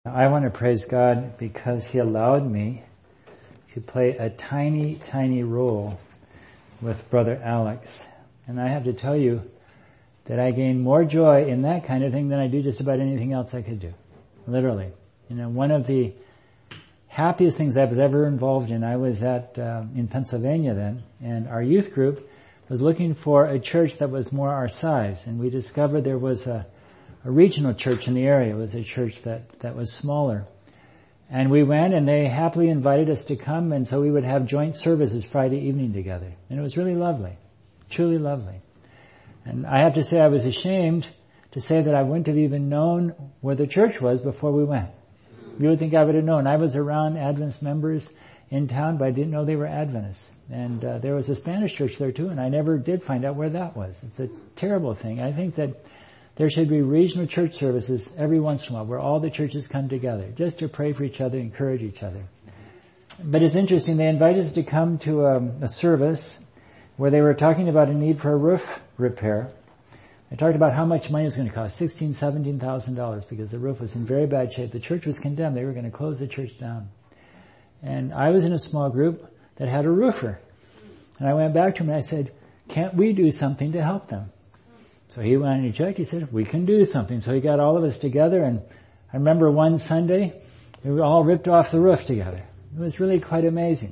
I want to praise God because He allowed me to play a tiny, tiny role with Brother Alex. And I have to tell you that I gain more joy in that kind of thing than I do just about anything else I could do. Literally. One of the happiest things I was ever involved in, I was in Pennsylvania then, and our youth group was looking for a church that was more our size. And we discovered there was a regional church in the area. It was a church that was smaller. And we went and they happily invited us to come, and so we would have joint services Friday evening together. And it was really lovely. Truly lovely. And I have to say I was ashamed to say that I wouldn't have even known where the church was before we went. You would think I would have known. I was around Adventist members in town, but I didn't know they were Adventists. And there was a Spanish church there too, and I never did find out where that was. It's a terrible thing. I think that there should be regional church services every once in a while where all the churches come together just to pray for each other, encourage each other. But it's interesting, they invited us to come to a service where they were talking about a need for a roof repair. They talked about how much money it was going to cost, $16,000, $17,000, because the roof was in very bad shape. The church was condemned. They were going to close the church down. And I was in a small group that had a roofer. And I went back to him and I said, can't we do something to help them? So he went and he checked. He said, we can do something. So he got all of us together, and I remember one Sunday, we all ripped off the roof together. It was really quite amazing.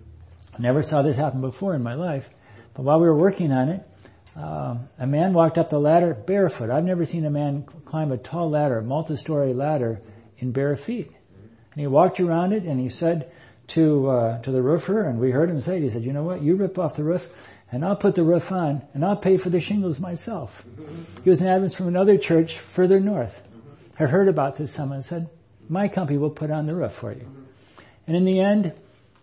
I never saw this happen before in my life. But while we were working on it, a man walked up the ladder barefoot. I've never seen a man climb a tall ladder, a multi-story ladder, in bare feet. And he walked around it and he said to the roofer, and we heard him say it, he said, you know what, you rip off the roof and I'll put the roof on and I'll pay for the shingles myself. He was an Adventist from another church further north. I heard about this. Someone said, my company will put on the roof for you. And in the end,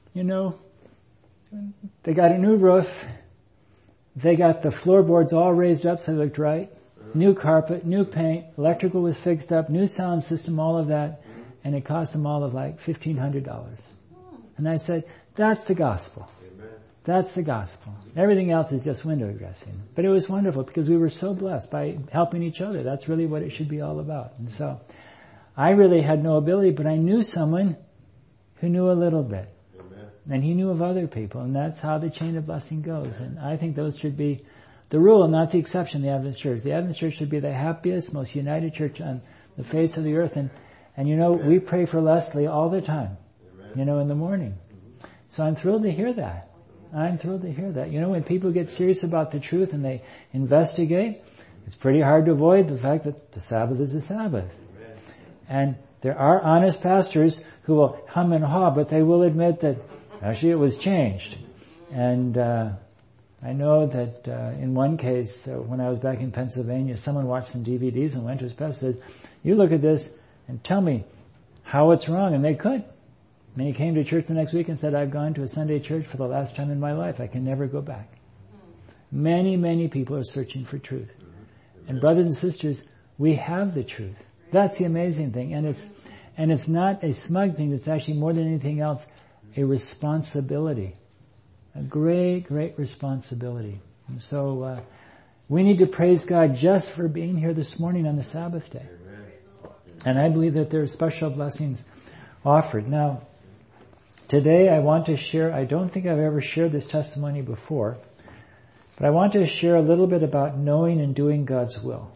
they got a new roof. They got the floorboards all raised up so they looked right. New carpet, new paint, electrical was fixed up, new sound system, all of that. And it cost them all of like $1,500. And I said, that's the gospel. Amen. That's the gospel. Everything else is just window dressing. But it was wonderful because we were so blessed by helping each other. That's really what it should be all about. And so I really had no ability, but I knew someone who knew a little bit. Amen. And he knew of other people. And that's how the chain of blessing goes. And I think those should be the rule, not the exception, the Adventist Church. The Adventist Church should be the happiest, most united church on the face of the earth. And we pray for Leslie all the time, in the morning. So I'm thrilled to hear that. I'm thrilled to hear that. When people get serious about the truth and they investigate, it's pretty hard to avoid the fact that the Sabbath is the Sabbath. And there are honest pastors who will hum and haw, but they will admit that actually it was changed. And I know that in one case, when I was back in Pennsylvania, someone watched some DVDs and went to his pastor and said, you look at this and tell me how it's wrong. And they could. And he came to church the next week and said, I've gone to a Sunday church for the last time in my life. I can never go back. Many, many people are searching for truth. And brothers and sisters, we have the truth. That's the amazing thing. And it's not a smug thing. It's actually more than anything else, a responsibility. A great, great responsibility. And so we need to praise God just for being here this morning on the Sabbath day. And I believe that there are special blessings offered. Now, today I want to share, I don't think I've ever shared this testimony before, but I want to share a little bit about knowing and doing God's will.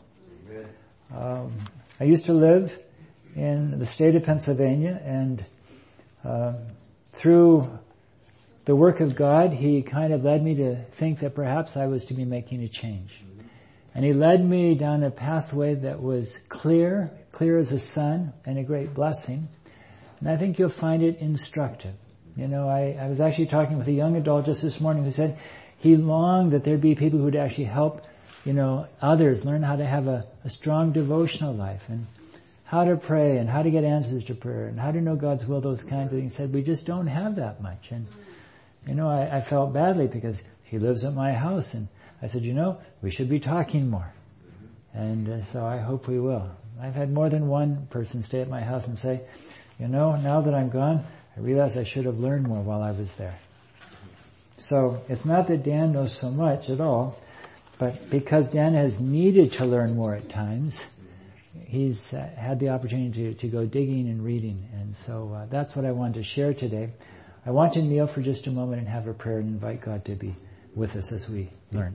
I used to live in the state of Pennsylvania, and through the work of God, He kind of led me to think that perhaps I was to be making a change. And He led me down a pathway that was clear as the sun, and a great blessing. And I think you'll find it instructive. I was actually talking with a young adult just this morning who said he longed that there'd be people who would actually help, others learn how to have a strong devotional life and how to pray and how to get answers to prayer and how to know God's will, those kinds of things. He said, we just don't have that much. And, I felt badly because he lives at my house. And I said, we should be talking more. And so I hope we will. I've had more than one person stay at my house and say, now that I'm gone, I realize I should have learned more while I was there. So it's not that Dan knows so much at all, but because Dan has needed to learn more at times, he's had the opportunity to go digging and reading. And so that's what I wanted to share today. I want to kneel for just a moment and have a prayer and invite God to be with us as we learn.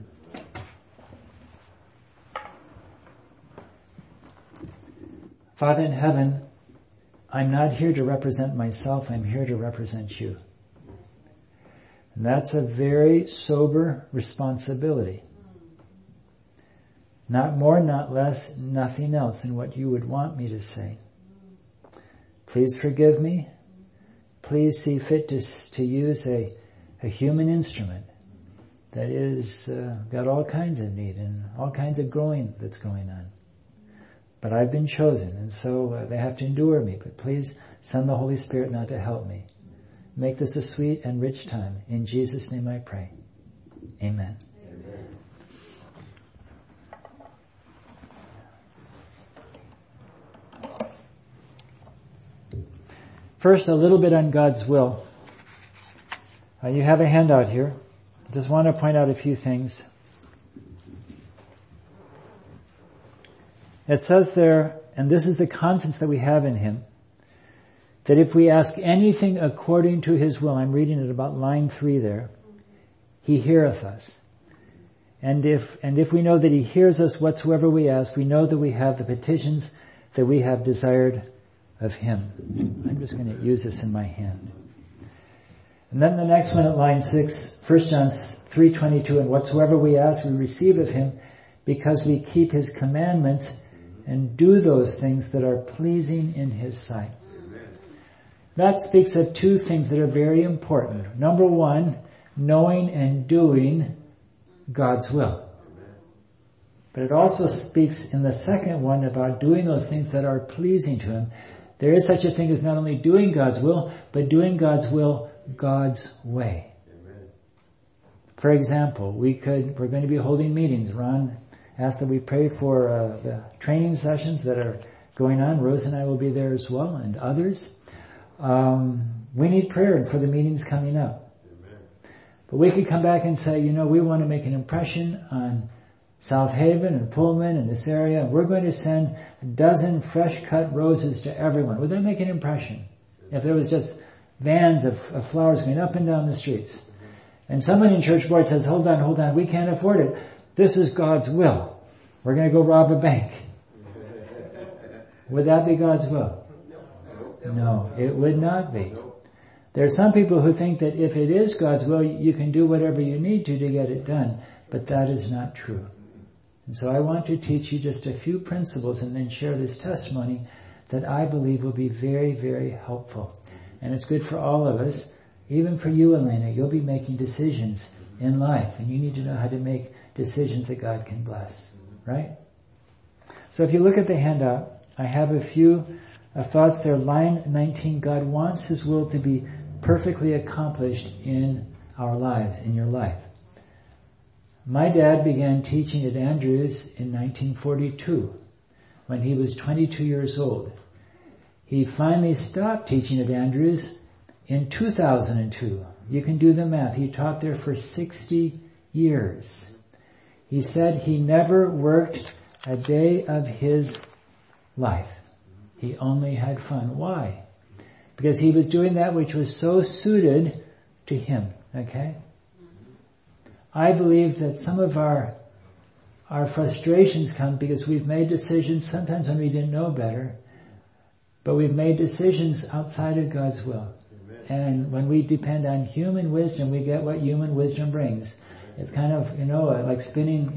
Father in heaven, I'm not here to represent myself, I'm here to represent you. And that's a very sober responsibility. Not more, not less, nothing else than what you would want me to say. Please forgive me. Please see fit to use a human instrument that is got all kinds of need and all kinds of growing that's going on. But I've been chosen, and so they have to endure me. But please send the Holy Spirit now to help me. Make this a sweet and rich time. In Jesus' name I pray. Amen. Amen. First, a little bit on God's will. You have a handout here. I just want to point out a few things. It says there, and this is the confidence that we have in Him, that if we ask anything according to His will, I'm reading it about line 3 there, He heareth us. And if we know that He hears us whatsoever we ask, we know that we have the petitions that we have desired of Him. I'm just going to use this in my hand. And then the next one at line 6, 1 John 3:22, and whatsoever we ask, we receive of Him, because we keep His commandments and do those things that are pleasing in His sight. Amen. That speaks of two things that are very important. Number one, knowing and doing God's will. Amen. But it also speaks in the second one about doing those things that are pleasing to Him. There is such a thing as not only doing God's will, but doing God's will God's way. Amen. For example, we're going to be holding meetings. Ron ask that we pray for the training sessions that are going on. Rose and I will be there as well, and others. We need prayer for the meetings coming up. Amen. But we could come back and say, we want to make an impression on South Haven and Pullman and this area. We're going to send a dozen fresh-cut roses to everyone. Would that make an impression? If there was just vans of flowers going up and down the streets. And someone in church board says, hold on, we can't afford it. This is God's will. We're going to go rob a bank. Would that be God's will? No, it would not be. There are some people who think that if it is God's will, you can do whatever you need to get it done. But that is not true. And so I want to teach you just a few principles and then share this testimony that I believe will be very, very helpful. And it's good for all of us. Even for you, Elena, you'll be making decisions in life. And you need to know how to make decisions that God can bless. Right? So if you look at the handout, I have a few thoughts there. Line 19, God wants His will to be perfectly accomplished in our lives, in your life. My dad began teaching at Andrews in 1942 when he was 22 years old. He finally stopped teaching at Andrews in 2002. You can do the math. He taught there for 60 years. He said he never worked a day of his life. He only had fun. Why? Because he was doing that which was so suited to him. Okay? I believe that some of our frustrations come because we've made decisions sometimes when we didn't know better, but we've made decisions outside of God's will. Amen. And when we depend on human wisdom, we get what human wisdom brings. It's kind of, like spinning,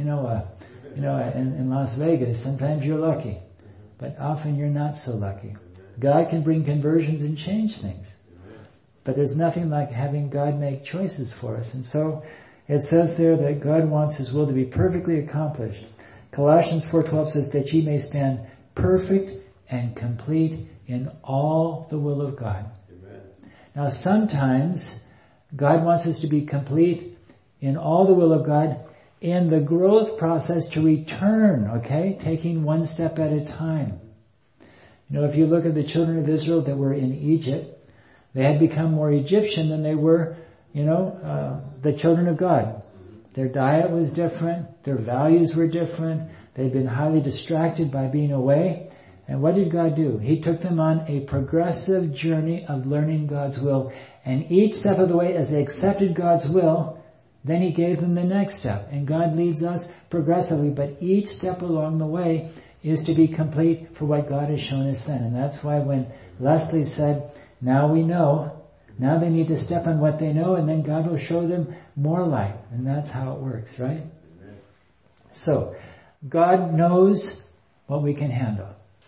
in Las Vegas. Sometimes you're lucky, but often you're not so lucky. God can bring conversions and change things. But there's nothing like having God make choices for us. And so it says there that God wants His will to be perfectly accomplished. Colossians 4:12 says that ye may stand perfect and complete in all the will of God. Amen. Now sometimes God wants us to be complete in all the will of God in the growth process to return, okay? Taking one step at a time. If you look at the children of Israel that were in Egypt, they had become more Egyptian than they were, the children of God. Their diet was different. Their values were different. They'd been highly distracted by being away. And what did God do? He took them on a progressive journey of learning God's will. And each step of the way, as they accepted God's will, then He gave them the next step. And God leads us progressively, but each step along the way is to be complete for what God has shown us then. And that's why when Leslie said, now we know, now they need to step on what they know, and then God will show them more light. And that's how it works, right? Amen. So, God knows what we can handle.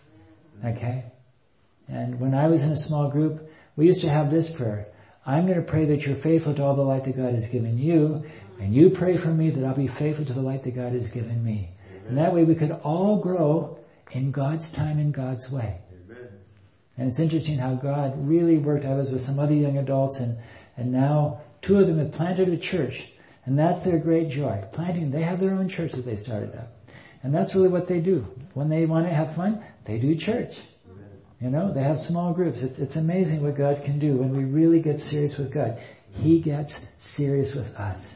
Okay? And when I was in a small group, we used to have this prayer. I'm going to pray that you're faithful to all the light that God has given you, and you pray for me that I'll be faithful to the light that God has given me. Amen. And that way we could all grow in God's time and God's way. Amen. And it's interesting how God really worked. I was with some other young adults, and now 2 of them have planted a church, and that's their great joy. Planting, they have their own church that they started up. And that's really what they do. When they want to have fun, they do church. You know, they have small groups. It's amazing what God can do when we really get serious with God. He gets serious with us.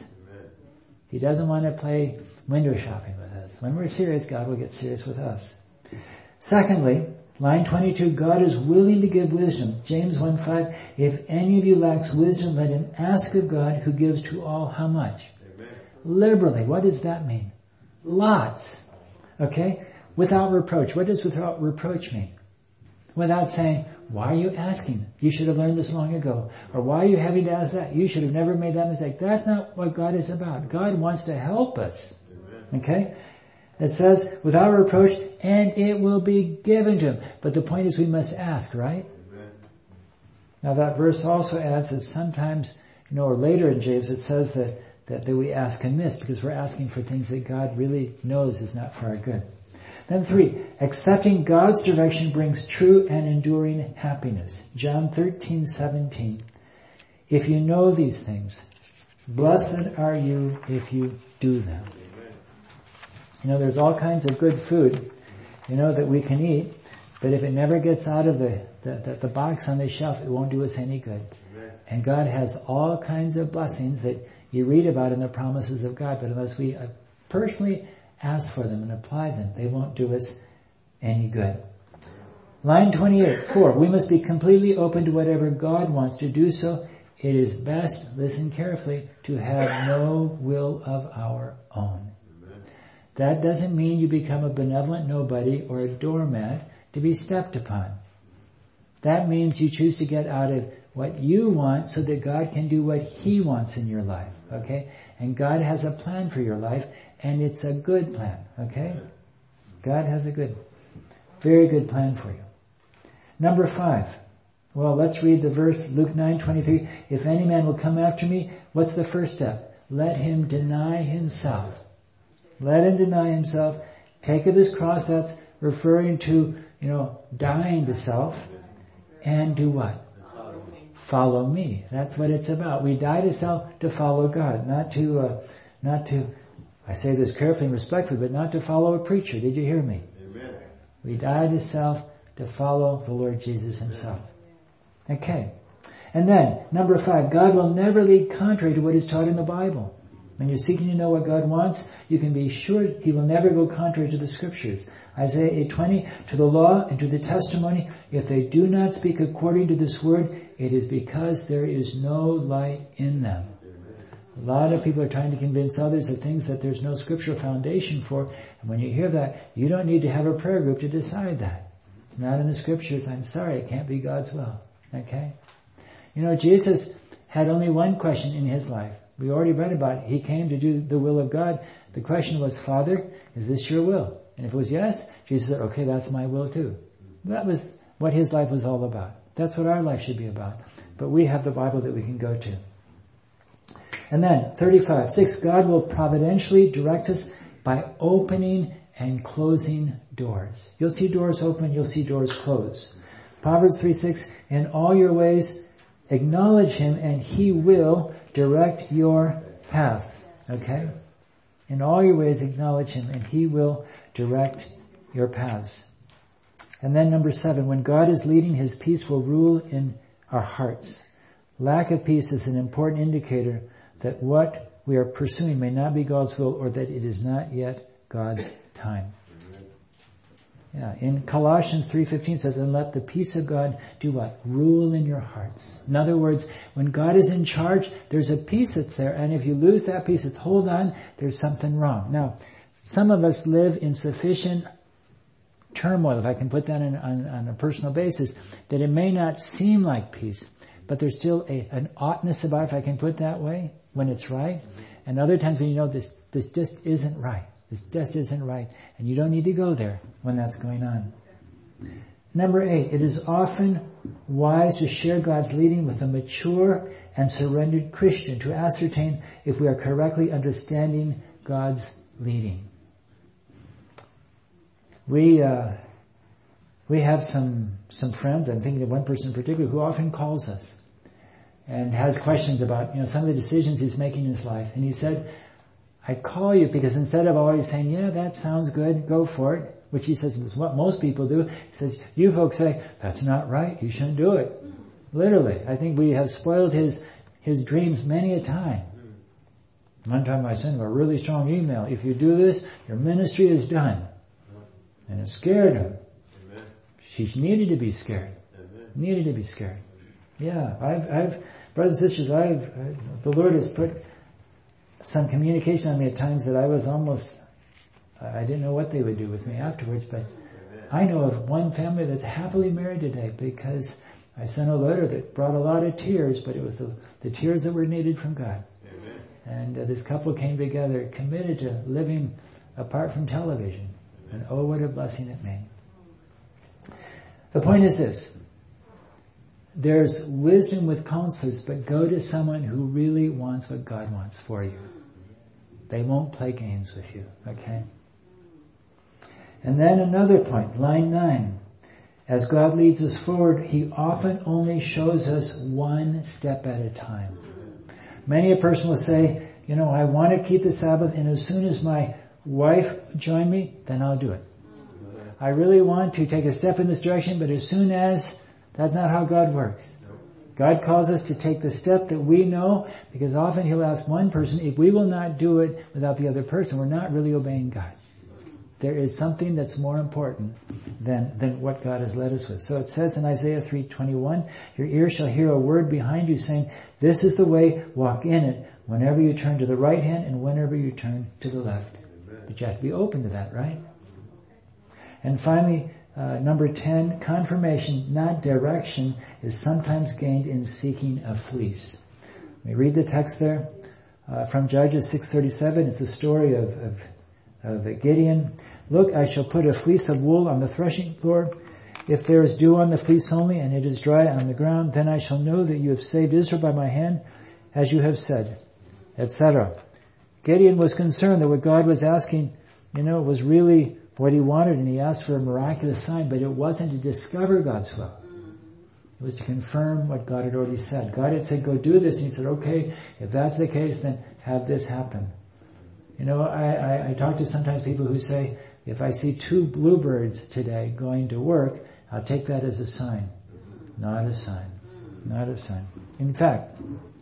He doesn't want to play window shopping with us. When we're serious, God will get serious with us. Secondly, line 22, God is willing to give wisdom. James 1:5, if any of you lacks wisdom, let him ask of God who gives to all how much? Amen. Liberally. What does that mean? Lots. Okay? Without reproach. What does without reproach mean? Without saying, why are you asking? You should have learned this long ago. Or why are you having to ask that? You should have never made that mistake. That's not what God is about. God wants to help us. Amen. Okay? It says, without reproach, and it will be given to him. But the point is we must ask, right? Amen. Now that verse also adds that sometimes, or later in James it says that we ask amiss because we're asking for things that God really knows is not for our good. Then 3, accepting God's direction brings true and enduring happiness. John 13:17. If you know these things, blessed are you if you do them. There's all kinds of good food, that we can eat, but if it never gets out of the box on the shelf, it won't do us any good. Amen. And God has all kinds of blessings that you read about in the promises of God, but unless we personally ask for them and apply them, they won't do us any good. Line 28, 4, we must be completely open to whatever God wants to do so. It is best, listen carefully, to have no will of our own. Amen. That doesn't mean you become a benevolent nobody or a doormat to be stepped upon. That means you choose to get out of what you want so that God can do what He wants in your life, okay? And God has a plan for your life, and it's a good plan, okay? God has a very good plan for you. Number 5. Well, let's read the verse, Luke 9:23. If any man will come after me, what's the first step? Let him deny himself. Let him deny himself. Take up his cross. That's referring to, dying to self. And do what? Follow me. That's what it's about. We die to self to follow God, not to, I say this carefully and respectfully, but not to follow a preacher. Did you hear me? Amen. We die to self to follow the Lord Jesus Himself. Okay. And then, number 5, God will never lead contrary to what is taught in the Bible. When you're seeking to know what God wants, you can be sure He will never go contrary to the Scriptures. Isaiah 8:20, to the law and to the testimony, if they do not speak according to this word, it is because there is no light in them. A lot of people are trying to convince others of things that there's no scriptural foundation for. And when you hear that, you don't need to have a prayer group to decide that. It's not in the Scriptures. I'm sorry, it can't be God's will. Okay? Jesus had only one question in His life. We already read about it. He came to do the will of God. The question was, Father, is this your will? And if it was yes, Jesus said, okay, that's my will too. That was what His life was all about. That's what our life should be about. But we have the Bible that we can go to. And then, 35:6, God will providentially direct us by opening and closing doors. You'll see doors open, you'll see doors close. Proverbs 3:6, in all your ways acknowledge Him and He will direct your paths. Okay? In all your ways acknowledge Him and He will direct your paths. And then number 7, when God is leading, His peace will rule in our hearts. Lack of peace is an important indicator that what we are pursuing may not be God's will or that it is not yet God's time. Yeah, in Colossians 3:15 says, and let the peace of God do what? Rule in your hearts. In other words, when God is in charge, there's a peace that's there, and if you lose that peace, it's hold on, there's something wrong. Now, some of us live in sufficient turmoil, if I can put that on a personal basis, that it may not seem like peace, but there's still an oughtness about it, if I can put it that way, when it's right. And other times when you know this just isn't right. This just isn't right. And you don't need to go there when that's going on. Number 8, it is often wise to share God's leading with a mature and surrendered Christian to ascertain if we are correctly understanding God's leading. We have some friends, I'm thinking of one person in particular, who often calls us and has questions about, some of the decisions he's making in his life. And he said, I call you because instead of always saying, yeah, that sounds good, go for it, which he says is what most people do, he says, you folks say, that's not right, you shouldn't do it. Literally. I think we have spoiled his dreams many a time. One time I sent him a really strong email. If you do this, your ministry is done. And it scared him. Amen. She needed to be scared. Amen. Needed to be scared. Yeah, I've brothers and sisters, the Lord has put some communication on me at times that I was almost, I didn't know what they would do with me afterwards, but I know of one family that's happily married today because I sent a letter that brought a lot of tears, but it was the tears that were needed from God. Amen. And this couple came together committed to living apart from television. And oh, what a blessing it made. The point is this. There's wisdom with counselors, but go to someone who really wants what God wants for you. They won't play games with you, okay? And then another point, line 9. As God leads us forward, He often only shows us one step at a time. Many a person will say, I want to keep the Sabbath, and as soon as my wife join me, then I'll do it. I really want to take a step in this direction, but as soon as, that's not how God works. God calls us to take the step that we know, because often He'll ask one person, if we will not do it without the other person, we're not really obeying God. There is something that's more important than what God has led us with. So it says in Isaiah 3:21, your ear shall hear a word behind you saying, this is the way, walk in it, whenever you turn to the right hand and whenever you turn to the left. But you have to be open to that, right? And finally, number 10, confirmation, not direction, is sometimes gained in seeking a fleece. Let me read the text there. From Judges 6:37, it's the story of Gideon. Look, I shall put a fleece of wool on the threshing floor. If there is dew on the fleece only, and it is dry on the ground, then I shall know that you have saved Israel by my hand, as you have said, etc. Gideon was concerned that what God was asking, was really what he wanted, and he asked for a miraculous sign, but it wasn't to discover God's will. It was to confirm what God had already said. God had said, go do this, and he said, okay, if that's the case, then have this happen. I talk to sometimes people who say, if I see 2 bluebirds today going to work, I'll take that as a sign. Not a sign. Not a sign. In fact,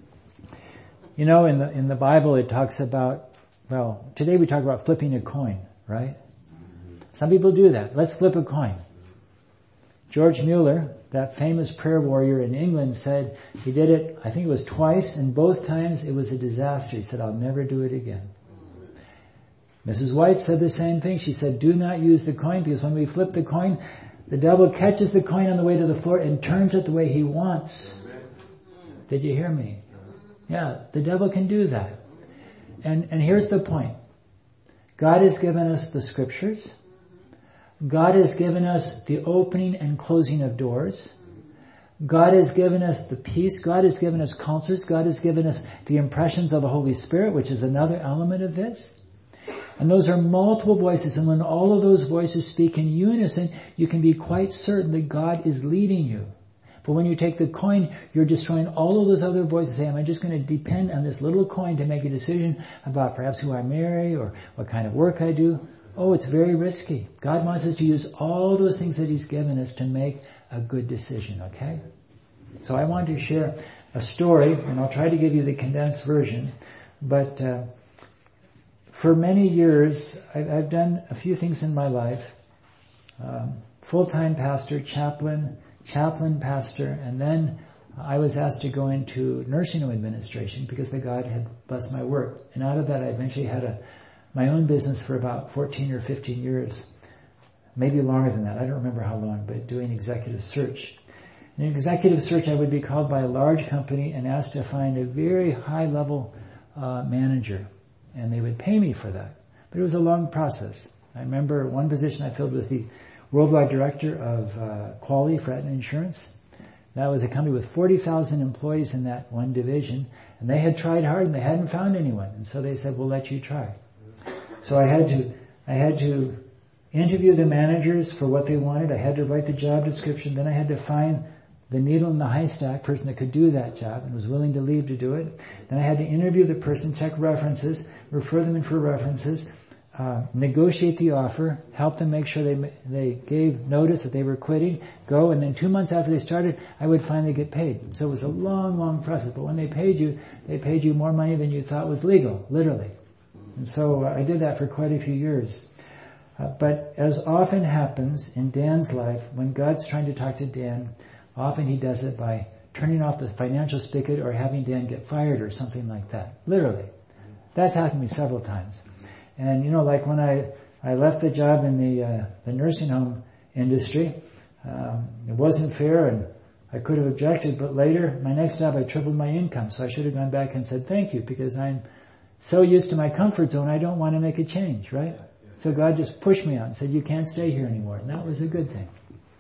in the Bible it talks about, today we talk about flipping a coin, right? Some people do that. Let's flip a coin. George Mueller, that famous prayer warrior in England, said he did it, I think it was twice, and both times it was a disaster. He said, I'll never do it again. Mrs. White said the same thing. She said, do not use the coin, because when we flip the coin, the devil catches the coin on the way to the floor and turns it the way he wants. Did you hear me? Yeah, the devil can do that. And here's the point. God has given us the scriptures. God has given us the opening and closing of doors. God has given us the peace. God has given us counselors. God has given us the impressions of the Holy Spirit, which is another element of this. And those are multiple voices. And when all of those voices speak in unison, you can be quite certain that God is leading you. But when you take the coin, you're destroying all of those other voices. Say, am I just going to depend on this little coin to make a decision about perhaps who I marry or what kind of work I do? Oh, it's very risky. God wants us to use all those things that He's given us to make a good decision, okay? So I want to share a story, and I'll try to give you the condensed version. But for many years, I've done a few things in my life. Full-time pastor, chaplain pastor, and then I was asked to go into nursing home administration because the God had blessed my work. And out of that, I eventually had my own business for about 14 or 15 years, maybe longer than that. I don't remember how long, but doing executive search. In executive search, I would be called by a large company and asked to find a very high-level manager, and they would pay me for that. But it was a long process. I remember one position I filled was the worldwide director of quality for Aetna Insurance. That was a company with 40,000 employees in that one division, and they had tried hard and they hadn't found anyone, and so they said, "We'll let you try." So I had to interview the managers for what they wanted. I had to write the job description. Then I had to find the needle in the haystack person that could do that job and was willing to leave to do it. Then I had to interview the person, check references, refer them in for references, negotiate the offer, help them make sure they gave notice that they were quitting, go, and then 2 months after they started, I would finally get paid. So it was a long, long process. But when they paid you more money than you thought was legal, literally. And so I did that for quite a few years. But as often happens in Dan's life, when God's trying to talk to Dan, often he does it by turning off the financial spigot or having Dan get fired or something like that. Literally. That's happened to me several times. And like when I left the job in the nursing home industry, it wasn't fair and I could have objected, but later, my next job, I tripled my income. So I should have gone back and said thank you because I'm so used to my comfort zone, I don't want to make a change, right? So God just pushed me out and said, you can't stay here anymore. And that was a good thing.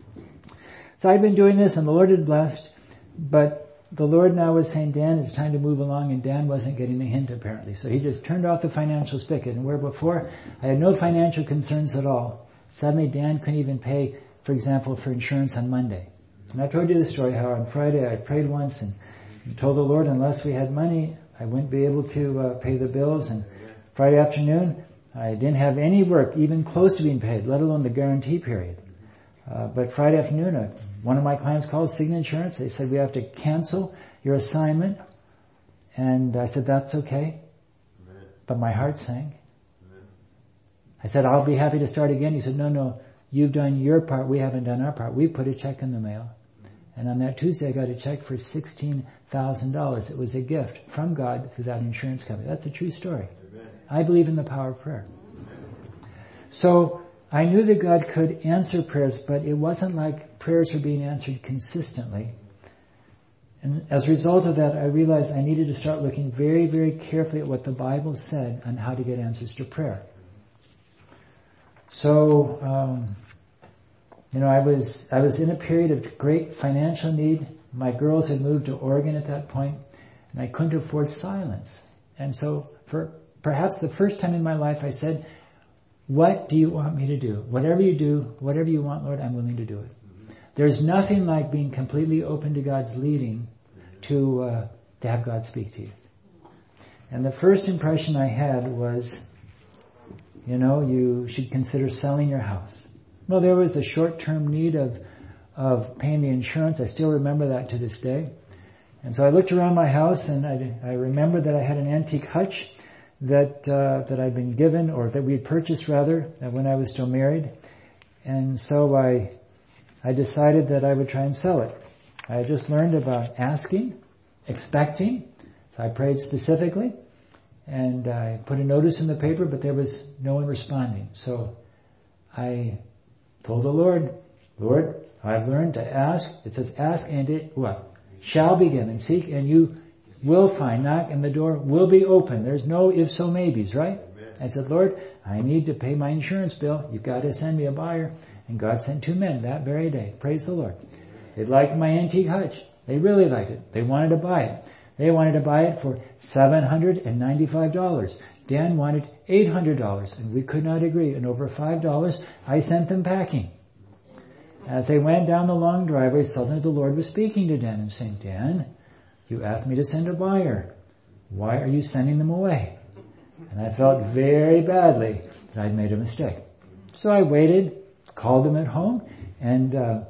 So I've been doing this and the Lord had blessed, but the Lord now was saying, Dan, it's time to move along, and Dan wasn't getting the hint apparently. So he just turned off the financial spigot, and where before I had no financial concerns at all, suddenly Dan couldn't even pay, for example, for insurance on Monday. And I told you the story how on Friday I prayed once and told the Lord unless we had money, I wouldn't be able to pay the bills. And Friday afternoon, I didn't have any work even close to being paid, let alone the guarantee period. But Friday afternoon, one of my clients called Cigna Insurance. They said, we have to cancel your assignment. And I said, that's okay. Amen. But my heart sank. Amen. I said, I'll be happy to start again. He said, no, you've done your part. We haven't done our part. We put a check in the mail. And on that Tuesday, I got a check for $16,000. It was a gift from God through that insurance company. That's a true story. Amen. I believe in the power of prayer. Amen. So I knew that God could answer prayers, but it wasn't like prayers were being answered consistently. And as a result of that, I realized I needed to start looking very, very carefully at what the Bible said on how to get answers to prayer. So, I was in a period of great financial need. My girls had moved to Oregon at that point, and I couldn't afford silence. And so, for perhaps the first time in my life, I said, what do you want me to do? Whatever you do, whatever you want, Lord, I'm willing to do it. There's nothing like being completely open to God's leading to have God speak to you. And the first impression I had was, you should consider selling your house. Well, there was the short-term need of paying the insurance. I still remember that to this day. And so I looked around my house and I remembered that I had an antique hutch that I'd been given, or that we had purchased rather, when I was still married. And so I decided that I would try and sell it. I had just learned about asking, expecting. So I prayed specifically, and I put a notice in the paper, but there was no one responding. So I told the Lord, I've learned to ask. It says ask and it what? Shall be given. Seek and you will find. Knock and the door will be open. There's no if so maybes, right? Amen. I said, Lord, I need to pay my insurance bill. You've got to send me a buyer. And God sent 2 men that very day. Praise the Lord. They liked my antique hutch. They really liked it. They wanted to buy it. They wanted to buy it for $795. Dan wanted $800, and we could not agree. And over $5, I sent them packing. As they went down the long driveway, suddenly the Lord was speaking to Dan and saying, Dan, you asked me to send a buyer. Why are you sending them away? And I felt very badly that I'd made a mistake. So I waited, called them at home, and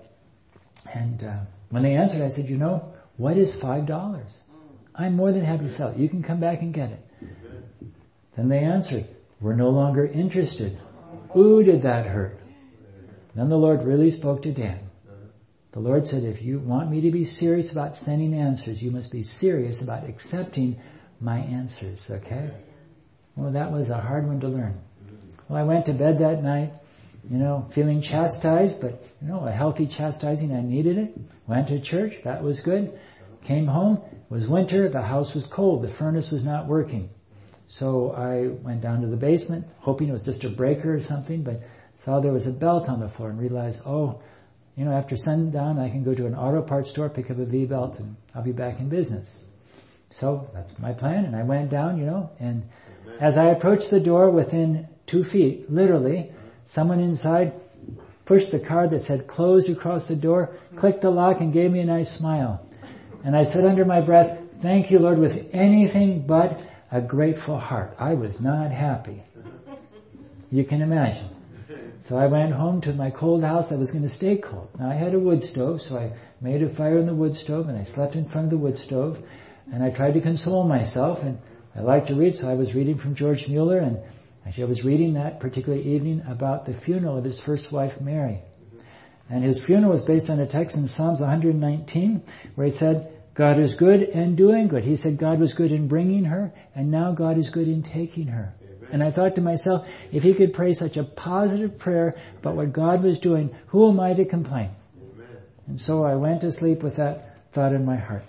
when they answered, I said, what is $5? I'm more than happy to sell it. You can come back and get it. Then they answered, were no longer interested. Ooh, did that hurt. Then the Lord really spoke to Dan. The Lord said, if you want me to be serious about sending answers, you must be serious about accepting my answers, okay? Well, that was a hard one to learn. Well, I went to bed that night, feeling chastised, but, a healthy chastising. I needed it. Went to church. That was good. Came home. It was winter. The house was cold. The furnace was not working. So I went down to the basement, hoping it was just a breaker or something, but saw there was a belt on the floor and realized, after sundown I can go to an auto parts store, pick up a V-belt, and I'll be back in business. So that's my plan, and I went down, and as I approached the door within 2 feet, literally, someone inside pushed the card that said closed across the door, clicked the lock, and gave me a nice smile. And I said under my breath, thank you, Lord, with anything but a grateful heart. I was not happy. You can imagine. So I went home to my cold house that was going to stay cold. Now I had a wood stove, so I made a fire in the wood stove, and I slept in front of the wood stove, and I tried to console myself, and I like to read, so I was reading from George Mueller, and actually I was reading that particular evening about the funeral of his first wife, Mary. And his funeral was based on a text in Psalms 119, where he said, God is good and doing good. He said God was good in bringing her, and now God is good in taking her. Amen. And I thought to myself, if he could pray such a positive prayer about what God was doing, who am I to complain? Amen. And so I went to sleep with that thought in my heart.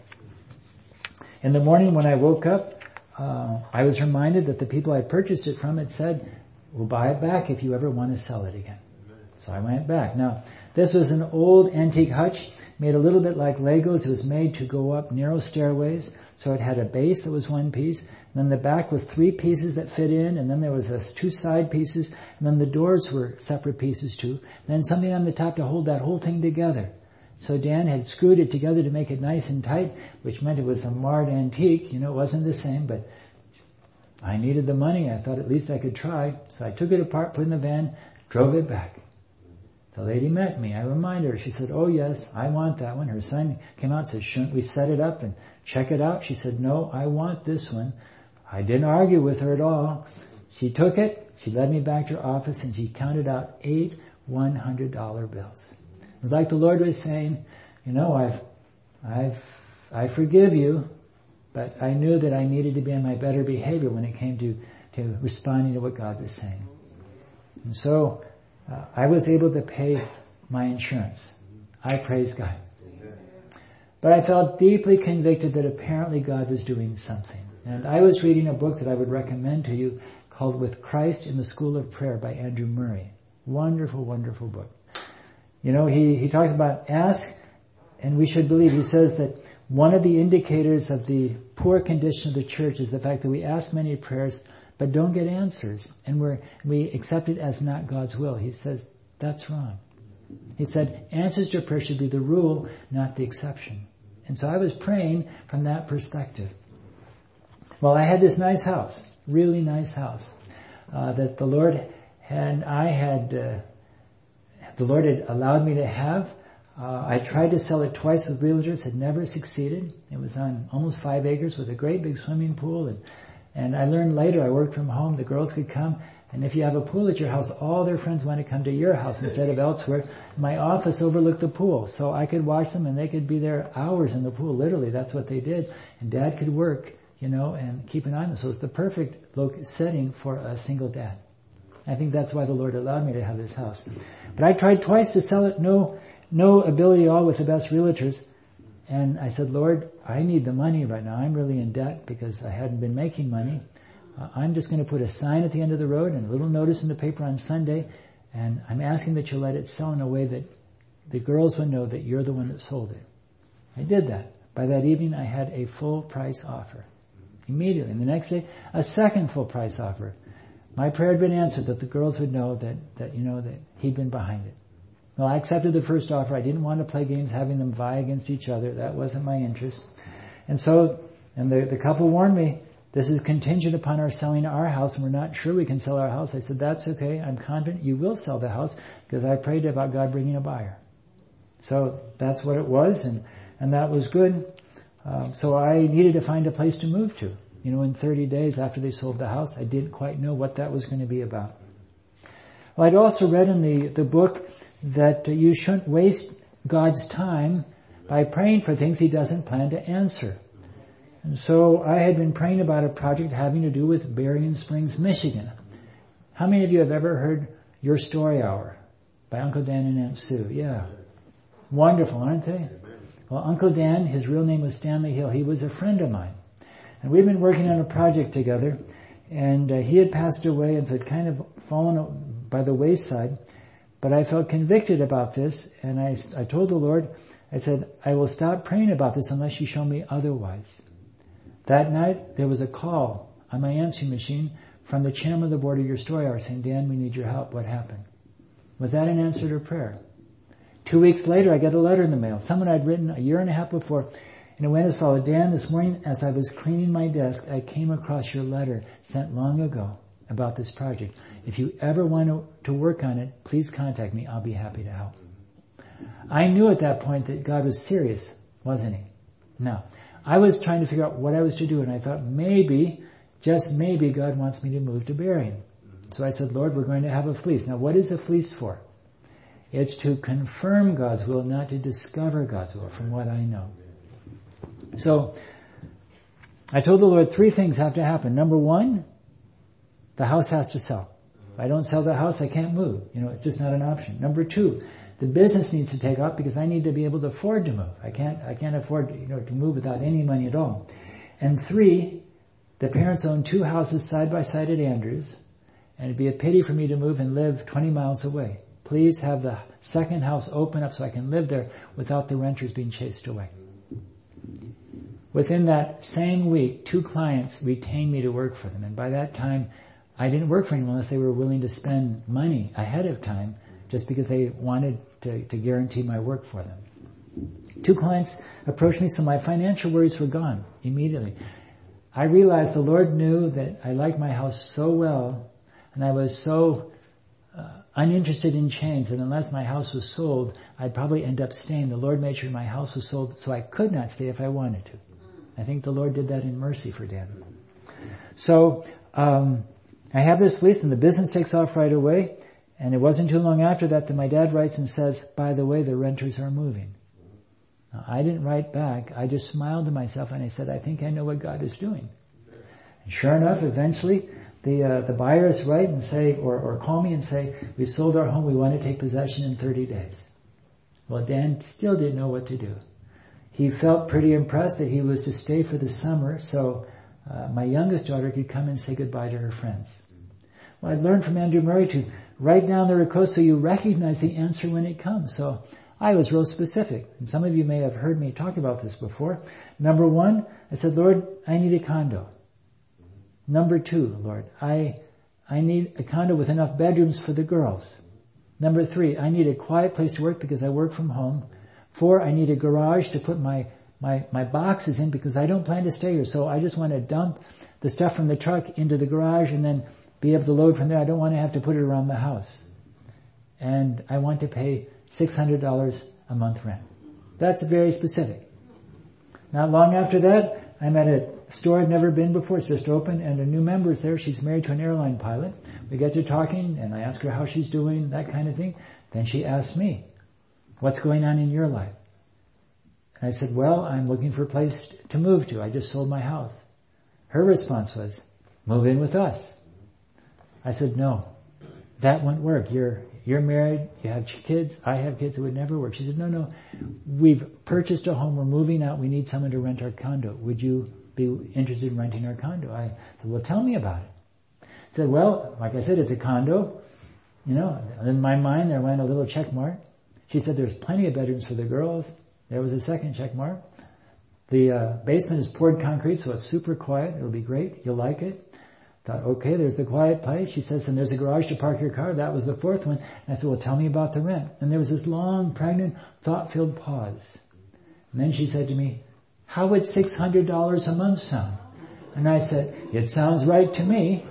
In the morning when I woke up, I was reminded that the people I purchased it from had said, we'll buy it back if you ever want to sell it again. Amen. So I went back. Now, this was an old antique hutch, made a little bit like Legos. It was made to go up narrow stairways. So it had a base that was one piece. And then the back was 3 pieces that fit in. And then there was 2 side pieces. And then the doors were separate pieces too. And then something on the top to hold that whole thing together. So Dan had screwed it together to make it nice and tight, which meant it was a marred antique. It wasn't the same, but I needed the money. I thought at least I could try. So I took it apart, put it in the van, drove it back. The lady met me. I reminded her. She said, oh yes, I want that one. Her son came out and said, shouldn't we set it up and check it out? She said, no, I want this one. I didn't argue with her at all. She took it. She led me back to her office and she counted out 8 $100 bills. It was like the Lord was saying, I forgive you, but I knew that I needed to be on my better behavior when it came to responding to what God was saying. And so, I was able to pay my insurance. I praise God. But I felt deeply convicted that apparently God was doing something. And I was reading a book that I would recommend to you called With Christ in the School of Prayer by Andrew Murray. Wonderful, wonderful book. He talks about ask and we should believe. He says that one of the indicators of the poor condition of the church is the fact that we ask many prayers but don't get answers, and we accept it as not God's will. He says, that's wrong. He said, answers to prayer should be the rule, not the exception. And so I was praying from that perspective. Well, I had this nice house, really nice house, that the Lord had allowed me to have. I tried to sell it twice with realtors, had never succeeded. It was on almost 5 acres with a great big swimming pool, and I learned later, I worked from home, the girls could come, and if you have a pool at your house, all their friends want to come to your house instead of elsewhere. My office overlooked the pool, so I could watch them and they could be there hours in the pool, literally, that's what they did. And Dad could work, and keep an eye on them. So it's the perfect setting for a single dad. I think that's why the Lord allowed me to have this house. But I tried twice to sell it, no ability at all with the best realtors. And I said, Lord, I need the money right now. I'm really in debt because I hadn't been making money. I'm just going to put a sign at the end of the road and a little notice in the paper on Sunday. And I'm asking that you let it sell in a way that the girls would know that you're the one that sold it. I did that. By that evening, I had a full price offer. Immediately. And the next day, a second full price offer. My prayer had been answered that the girls would know that he'd been behind it. Well, I accepted the first offer. I didn't want to play games having them vie against each other. That wasn't my interest. And the couple warned me, this is contingent upon our selling our house, and we're not sure we can sell our house. I said, that's okay. I'm confident you will sell the house because I prayed about God bringing a buyer. So that's what it was, and that was good. So I needed to find a place to move to. in 30 days after they sold the house. I didn't quite know what that was going to be about. Well, I'd also read in the book that you shouldn't waste God's time by praying for things He doesn't plan to answer. And so I had been praying about a project having to do with Berrien Springs, Michigan. How many of you have ever heard Your Story Hour by Uncle Dan and Aunt Sue? Yeah. Wonderful, aren't they? Well, Uncle Dan, his real name was Stanley Hill. He was a friend of mine. And we've been working on a project together. And he had passed away and so had kind of fallen by the wayside. But I felt convicted about this. And I told the Lord, I said, I will stop praying about this unless you show me otherwise. That night, there was a call on my answering machine from the chairman of the board of Your Story Hour saying, Dan, we need your help. What happened? Was that an answer to prayer? 2 weeks later, I got a letter in the mail. Someone I'd written a year and a half before. And it went as follows. Dan, this morning as I was cleaning my desk, I came across your letter sent long ago about this project. If you ever want to work on it, please contact me. I'll be happy to help. I knew at that point that God was serious, wasn't He? Now, I was trying to figure out what I was to do, and I thought maybe, just maybe, God wants me to move to Berrien. So I said, Lord, we're going to have a fleece. Now, what is a fleece for? It's to confirm God's will, not to discover God's will, from what I know. So, I told the Lord 3 things have to happen. Number 1, the house has to sell. If I don't sell the house, I can't move. It's just not an option. Number 2, the business needs to take off because I need to be able to afford to move. I can't afford to move without any money at all. And 3, the parents own 2 houses side by side at Andrews, and it'd be a pity for me to move and live 20 miles away. Please have the second house open up so I can live there without the renters being chased away. Within that same week, 2 clients retained me to work for them. And by that time, I didn't work for anyone unless they were willing to spend money ahead of time just because they wanted to guarantee my work for them. 2 clients approached me, so my financial worries were gone immediately. I realized the Lord knew that I liked my house so well, and I was so uninterested in change that unless my house was sold, I'd probably end up staying. The Lord made sure my house was sold so I could not stay if I wanted to. I think the Lord did that in mercy for Dan. So I have this lease, and the business takes off right away. And it wasn't too long after that my dad writes and says, by the way, the renters are moving. Now, I didn't write back. I just smiled to myself and I said, I think I know what God is doing. And sure enough, eventually, the buyers write and say, or call me and say, we sold our home, we want to take possession in 30 days. Well, Dan still didn't know what to do. He felt pretty impressed that he was to stay for the summer, so my youngest daughter could come and say goodbye to her friends. Well, I learned from Andrew Murray to write down the request so you recognize the answer when it comes. So I was real specific. And some of you may have heard me talk about this before. Number 1, I said, Lord, I need a condo. Number 2, Lord, I need a condo with enough bedrooms for the girls. Number 3, I need a quiet place to work because I work from home. 4, I need a garage to put my boxes in because I don't plan to stay here. So I just want to dump the stuff from the truck into the garage and then be able to load from there. I don't want to have to put it around the house. And I want to pay $600 a month rent. That's very specific. Not long after that, I'm at a store I'd never been before. It's just open, and a new member is there. She's married to an airline pilot. We get to talking, and I ask her how she's doing, that kind of thing. Then she asks me, what's going on in your life? And I said, well, I'm looking for a place to move to. I just sold my house. Her response was, move in with us. I said, no, that won't work. You're married, you have kids, I have kids, it would never work. She said, no, we've purchased a home, we're moving out, we need someone to rent our condo. Would you be interested in renting our condo? I said, well, tell me about it. I said, well, like I said, it's a condo. In my mind there went a little check mark. She said, there's plenty of bedrooms for the girls. There was a second check mark. The basement is poured concrete, so it's super quiet. It'll be great. You'll like it. Thought, okay, there's the quiet place. She says, and there's a garage to park your car. That was the 4th one. And I said, well, tell me about the rent. And there was this long, pregnant, thought-filled pause. And then she said to me, how would $600 a month sound? And I said, it sounds right to me.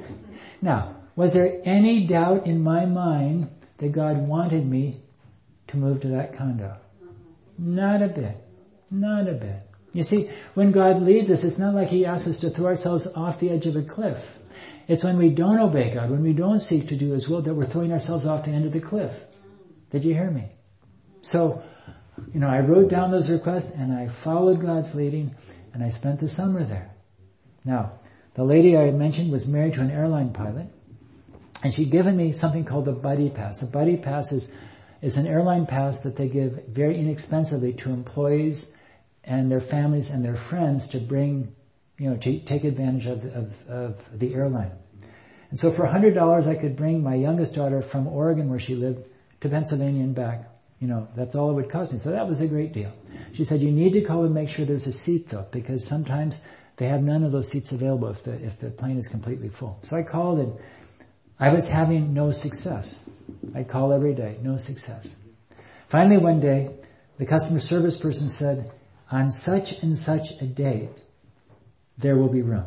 Now, was there any doubt in my mind that God wanted me to move to that condo? Not a bit. Not a bit. You see, when God leads us, it's not like He asks us to throw ourselves off the edge of a cliff. It's when we don't obey God, when we don't seek to do His will, that we're throwing ourselves off the end of the cliff. Did you hear me? So, I wrote down those requests and I followed God's leading and I spent the summer there. Now, the lady I had mentioned was married to an airline pilot, and she'd given me something called a buddy pass. A buddy pass is an airline pass that they give very inexpensively to employees and their families and their friends to bring, to take advantage of the airline. And so for $100 I could bring my youngest daughter from Oregon, where she lived, to Pennsylvania and back. That's all it would cost me. So that was a great deal. She said, you need to call and make sure there's a seat though, because sometimes they have none of those seats available if the plane is completely full. So I called and I was having no success. I call every day, no success. Finally one day, the customer service person said, on such and such a date, there will be room.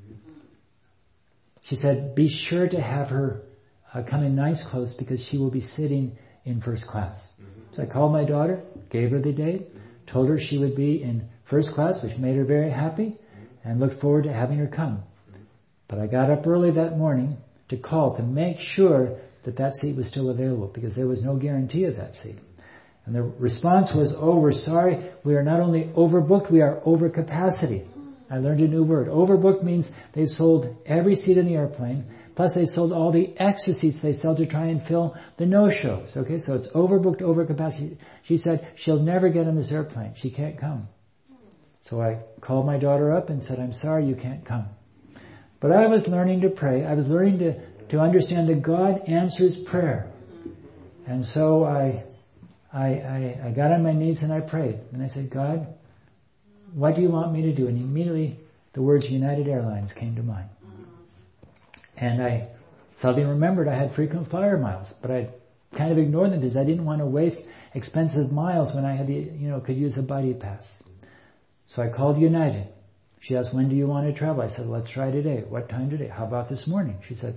She said, be sure to have her come in nice clothes because she will be sitting in first class. So I called my daughter, gave her the date, told her she would be in first class, which made her very happy, and looked forward to having her come. But I got up early that morning to call to make sure that seat was still available, because there was no guarantee of that seat. And the response was, we're sorry, we are not only overbooked, we are over capacity. I learned a new word. Overbooked means they've sold every seat in the airplane, plus they sold all the extra seats they sell to try and fill the no-shows. Okay, so it's overbooked, over capacity. She said she'll never get on this airplane. She can't come. So I called my daughter up and said, I'm sorry, you can't come. But I was learning to pray. I was learning to understand that God answers prayer. And so I got on my knees and I prayed. And I said, God, what do you want me to do? And immediately the words United Airlines came to mind. And I suddenly remembered I had frequent flyer miles, but I kind of ignored them because I didn't want to waste expensive miles when I had could use a buddy pass. So I called United. She asked, when do you want to travel? I said, let's try today. What time today? How about this morning? She said,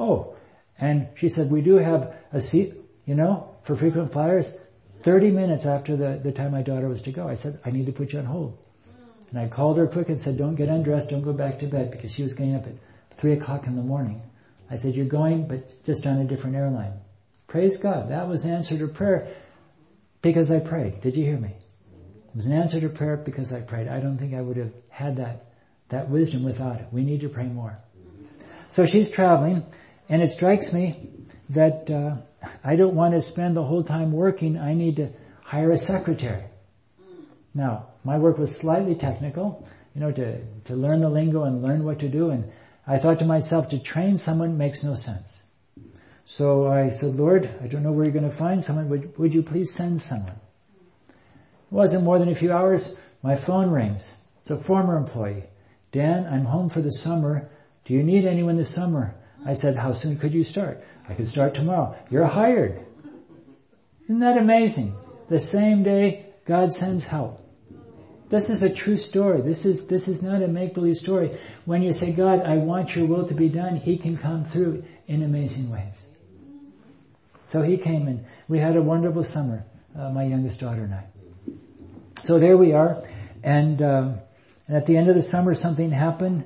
and she said, we do have a seat, for frequent flyers, 30 minutes after the time my daughter was to go. I said, I need to put you on hold. And I called her quick and said, don't get undressed, don't go back to bed, because she was getting up at 3 o'clock in the morning. I said, you're going, but just on a different airline. Praise God. That was an answer to prayer because I prayed. Did you hear me? It was an answer to prayer because I prayed. I don't think I would have had that wisdom without it. We need to pray more. So she's traveling, and it strikes me that I don't want to spend the whole time working. I need to hire a secretary. Now, my work was slightly technical, to learn the lingo and learn what to do, and I thought to myself, to train someone makes no sense. So I said, Lord, I don't know where you're going to find someone. Would you please send someone? It wasn't more than a few hours. My phone rings. It's a former employee. Dan, I'm home for the summer. Do you need anyone this summer? I said, how soon could you start? I could start tomorrow. You're hired. Isn't that amazing? The same day, God sends help. This is a true story. This is not a make-believe story. When you say, God, I want your will to be done, He can come through in amazing ways. So He came and we had a wonderful summer, my youngest daughter and I. So there we are. And at the end of the summer, something happened.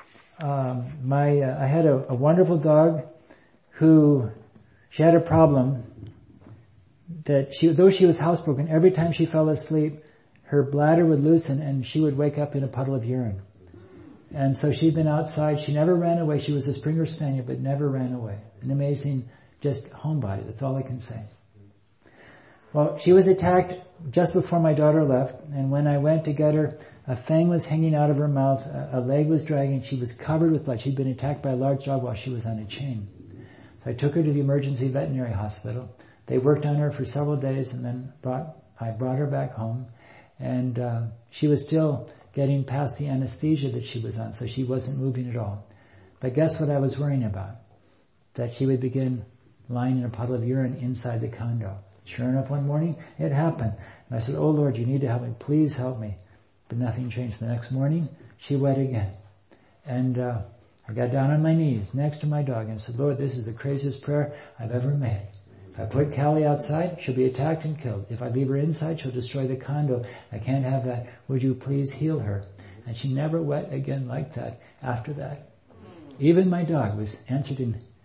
I had a wonderful dog who, she had a problem that though she was housebroken, every time she fell asleep, her bladder would loosen and she would wake up in a puddle of urine. And so she'd been outside. She never ran away. She was a Springer Spaniel, but never ran away. An amazing, just homebody. That's all I can say. Well, she was attacked just before my daughter left. And when I went to get her, a fang was hanging out of her mouth. A leg was dragging. She was covered with blood. She'd been attacked by a large dog while she was on a chain. So I took her to the emergency veterinary hospital. They worked on her for several days and then I brought her back home. And she was still getting past the anesthesia that she was on, so she wasn't moving at all. But guess what I was worrying about? That she would begin lying in a puddle of urine inside the condo. Sure enough, one morning, it happened. And I said, oh Lord, you need to help me. Please help me. But nothing changed. The next morning, she wet again. And I got down on my knees next to my dog and said, Lord, this is the craziest prayer I've ever made. If I put Callie outside, she'll be attacked and killed. If I leave her inside, she'll destroy the condo. I can't have that. Would you please heal her? And she never went again like that after that. Even my dog was answered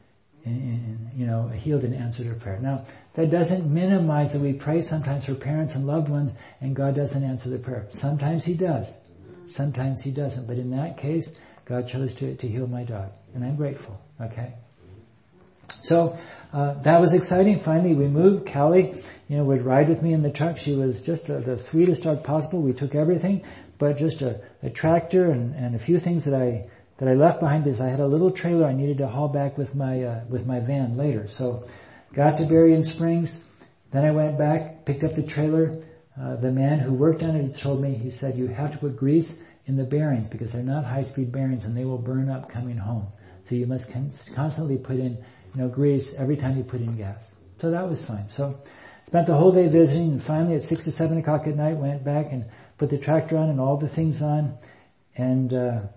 healed and answered her prayer. Now, that doesn't minimize that we pray sometimes for parents and loved ones and God doesn't answer the prayer. Sometimes He does. Sometimes He doesn't. But in that case, God chose to heal my dog. And I'm grateful. Okay? So, that was exciting. Finally, we moved. Callie, would ride with me in the truck. She was just the sweetest dog possible. We took everything, but just a tractor and a few things that I left behind because I had a little trailer I needed to haul back with my van later. So, got to Berrien Springs. Then I went back, picked up the trailer. The man who worked on it told me, he said, you have to put grease in the bearings because they're not high-speed bearings and they will burn up coming home. So you must constantly put in grease every time you put in gas. So that was fine. So spent the whole day visiting, and finally at 6 or 7 o'clock at night went back and put the tractor on and all the things on, and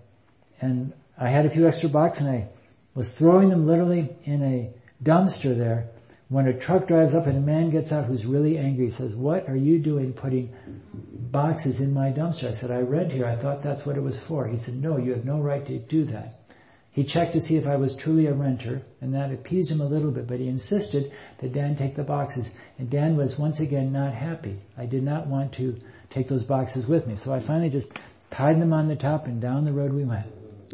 I had a few extra boxes and I was throwing them literally in a dumpster there when a truck drives up and a man gets out who's really angry. He says, what are you doing putting boxes in my dumpster? I said, I read here. I thought that's what it was for. He said, no, you have no right to do that. He checked to see if I was truly a renter, and that appeased him a little bit, but he insisted that Dan take the boxes. And Dan was once again not happy. I did not want to take those boxes with me. So I finally just tied them on the top and down the road we went.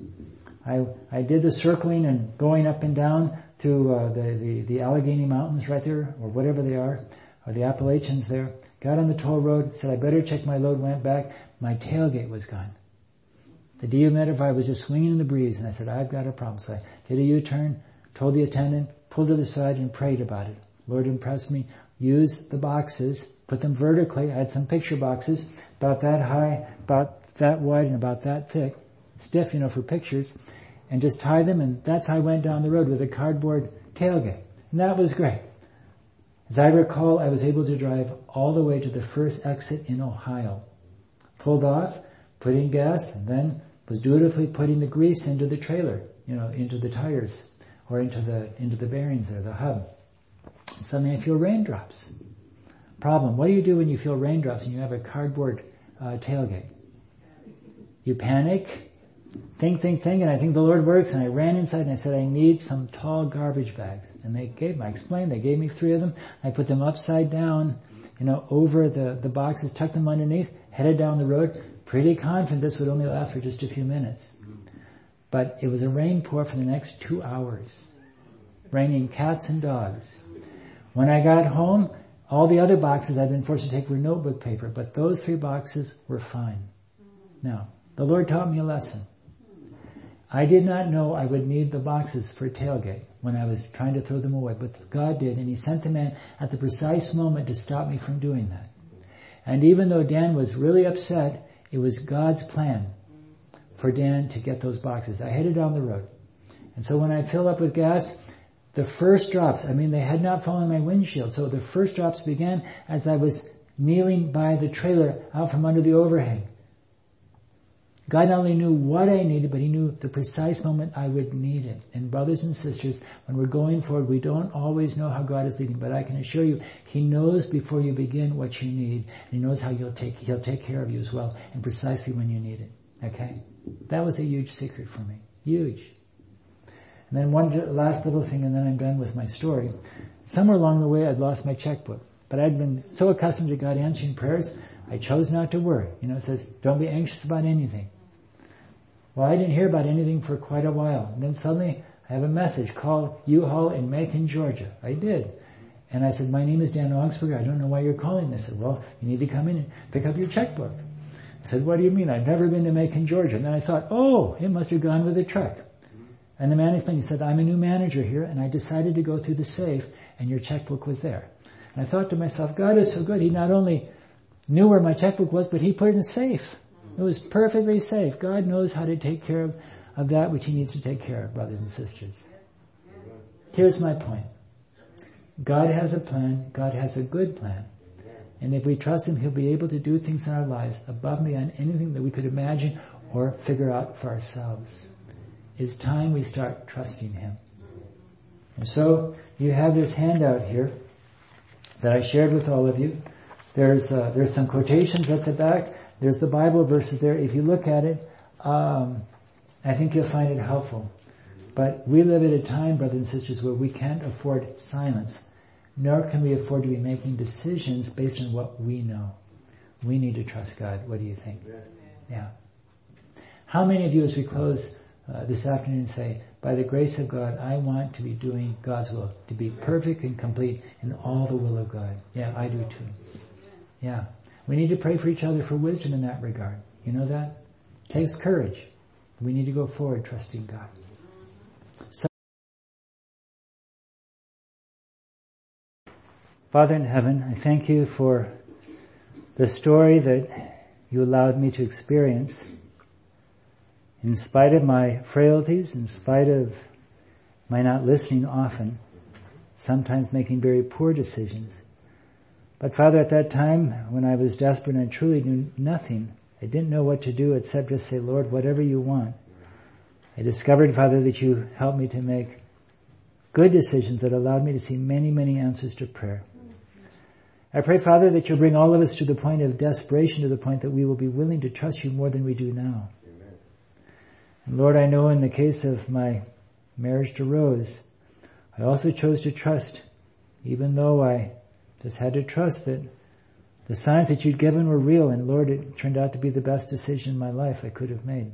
I did the circling and going up and down to the Allegheny Mountains right there, or whatever they are, or the Appalachians there. Got on the toll road, said I better check my load, went back. My tailgate was gone. The dehumidifier was just swinging in the breeze, and I said, I've got a problem. So I did a U-turn, told the attendant, pulled to the side, and prayed about it. Lord impressed me. Use the boxes, put them vertically. I had some picture boxes, about that high, about that wide, and about that thick, stiff, for pictures, and just tie them, and that's how I went down the road with a cardboard tailgate. And that was great. As I recall, I was able to drive all the way to the first exit in Ohio. Pulled off, put in gas, and then was dutifully putting the grease into the trailer, into the tires, or into the bearings there, the hub. Suddenly I feel raindrops. Problem, what do you do when you feel raindrops and you have a cardboard tailgate? You panic, think, and I think the Lord works, and I ran inside and I said, I need some tall garbage bags. And they gave me 3 of them. I put them upside down, over the boxes, tucked them underneath, headed down the road, pretty confident this would only last for just a few minutes. But it was a rain pour for the next 2 hours. Raining cats and dogs. When I got home, all the other boxes I'd been forced to take were notebook paper, but those 3 boxes were fine. Now, the Lord taught me a lesson. I did not know I would need the boxes for a tailgate when I was trying to throw them away, but God did, and He sent the man at the precise moment to stop me from doing that. And even though Dan was really upset, it was God's plan for Dan to get those boxes. I headed down the road. And so when I filled up with gas, the first drops, they had not fallen my windshield. So the first drops began as I was kneeling by the trailer out from under the overhang. God not only knew what I needed, but He knew the precise moment I would need it. And brothers and sisters, when we're going forward, we don't always know how God is leading, but I can assure you, He knows before you begin what you need, and He knows how He'll take care of you as well, and precisely when you need it. Okay? That was a huge secret for me. Huge. And then one last little thing, and then I'm done with my story. Somewhere along the way, I'd lost my checkbook. But I'd been so accustomed to God answering prayers, I chose not to worry. It says, don't be anxious about anything. Well, I didn't hear about anything for quite a while. And then suddenly, I have a message, call U-Haul in Macon, Georgia. I did. And I said, my name is Dan Augsburger. I don't know why you're calling this. I said, well, you need to come in and pick up your checkbook. I said, what do you mean? I've never been to Macon, Georgia. And then I thought, oh, it must have gone with the truck. And the man explained, he said, I'm a new manager here, and I decided to go through the safe, and your checkbook was there. And I thought to myself, God is so good. He not only knew where my checkbook was, but He put it in a safe. It was perfectly safe. God knows how to take care of that which He needs to take care of, brothers and sisters. Here's my point. God has a plan. God has a good plan. And if we trust Him, He'll be able to do things in our lives above and beyond anything that we could imagine or figure out for ourselves. It's time we start trusting Him. And so, you have this handout here. that I shared with all of you. There's some quotations at the back. There's the Bible verses there. If you look at it, I think you'll find it helpful. But we live at a time, brothers and sisters, where we can't afford silence, nor can we afford to be making decisions based on what we know. We need to trust God. What do you think? Yeah. How many of you, as we close this afternoon, say, by the grace of God, I want to be doing God's will, to be perfect and complete in all the will of God? Yeah, I do too. Yeah. We need to pray for each other for wisdom in that regard. You know that? It takes courage. We need to go forward trusting God. So, Father in heaven, I thank you for the story that you allowed me to experience. In spite of my frailties, in spite of my not listening often, sometimes making very poor decisions. But Father, at that time, when I was desperate and I truly knew nothing, I didn't know what to do except just say, Lord, whatever you want. I discovered, Father, that you helped me to make good decisions that allowed me to see many, many answers to prayer. I pray, Father, that you'll bring all of us to the point of desperation, to the point that we will be willing to trust you more than we do now. Amen. And Lord, I know in the case of my marriage to Rose, I also chose to trust, even though I just had to trust that the signs that you'd given were real, and Lord, it turned out to be the best decision in my life I could have made.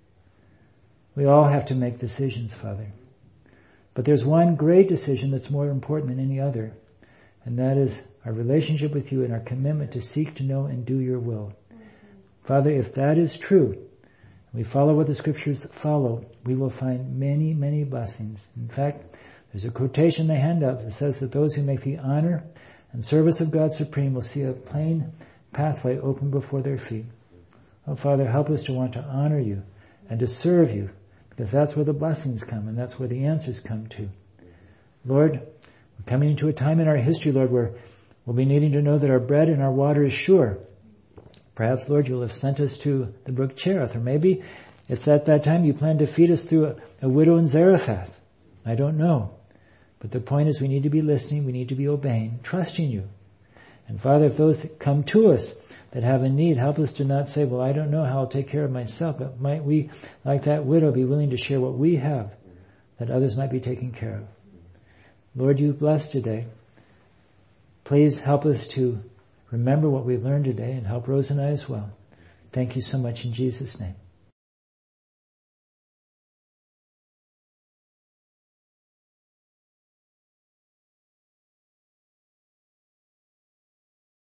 We all have to make decisions, Father. But there's one great decision that's more important than any other, and that is our relationship with you and our commitment to seek to know and do your will. Father, if that is true, we follow what the scriptures follow, we will find many, many blessings. In fact, there's a quotation in the handouts that says that those who make the honor and service of God supreme will see a plain pathway open before their feet. Oh, Father, help us to want to honor you and to serve you, because that's where the blessings come and that's where the answers come to. Lord, we're coming into a time in our history, Lord, where we'll be needing to know that our bread and our water is sure. Perhaps, Lord, you'll have sent us to the brook Cherith, or maybe it's at that time you plan to feed us through a widow in Zarephath. I don't know. But the point is we need to be listening, we need to be obeying, trusting you. And Father, if those that come to us that have a need, help us to not say, well, I don't know how I'll take care of myself, but might we, like that widow, be willing to share what we have, that others might be taken care of. Lord, you've blessed today. Please help us to remember what we've learned today and help Rose and I as well. Thank you so much in Jesus' name.